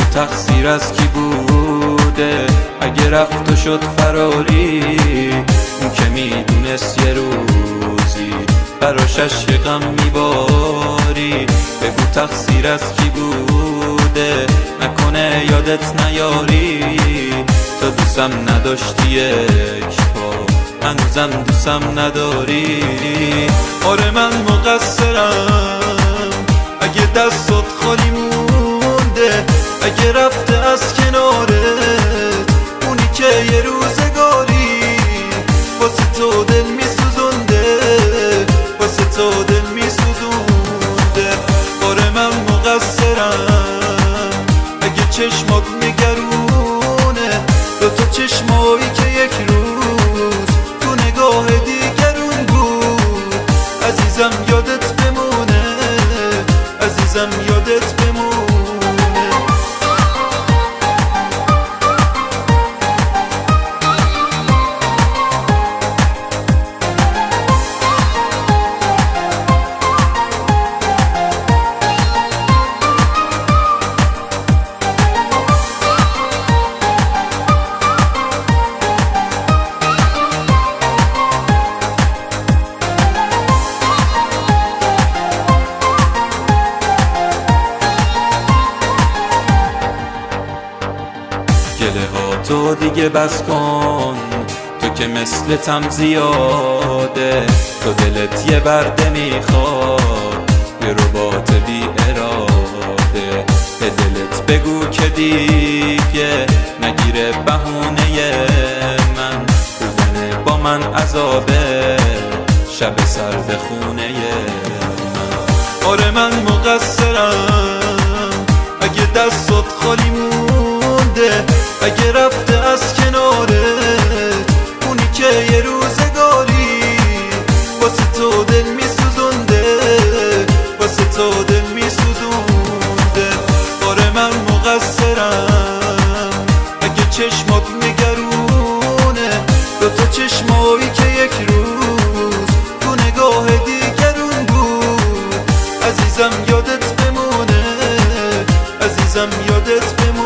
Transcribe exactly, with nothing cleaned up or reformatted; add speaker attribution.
Speaker 1: تقصیر از کی بوده؟ اگه رفت و شد فراری، اون که میدونست یه روزی براش عشق غم میباری. بگو تقصیر از کی بوده؟ نکنه یادت نیاری تو دوستم نداشتی یک پا، هنوزم دوستم نداری. آره من مقصرم اگه دستات خالی مونده، اگه رفته از کنارت اونی که یه روزگاری واسه تو دل میسوزونده، واسه تو دل میسوزونده. آره من مقصرم اگه چشمات نگرونه دوتا چشمایی که یک روز تو نگاه دیگرون بود. عزیزم یادت بمونه، عزیزم یادت بمونه. گله ها تو دیگه بس کن، تو که مثل تم زیاده. تو دلت یه برده میخواد، یه رباط بی اراده. به دلت بگو که دیگه نگیره بهونه من، بودن با من عذابه شب سرد خونه من. آره من مقصرم اگه دستات خالی مونده، اگه رفته از کنارت اونی که یه روزگاری واسه تو دل میسوزونده، واسه تو دل میسوزونده. آره من مقصرم اگه چشمات نگرونه دوتا چشمایی که یک روز تو نگاه دیگرون بود. عزیزم یادت بمونه، عزیزم یادت بمونه.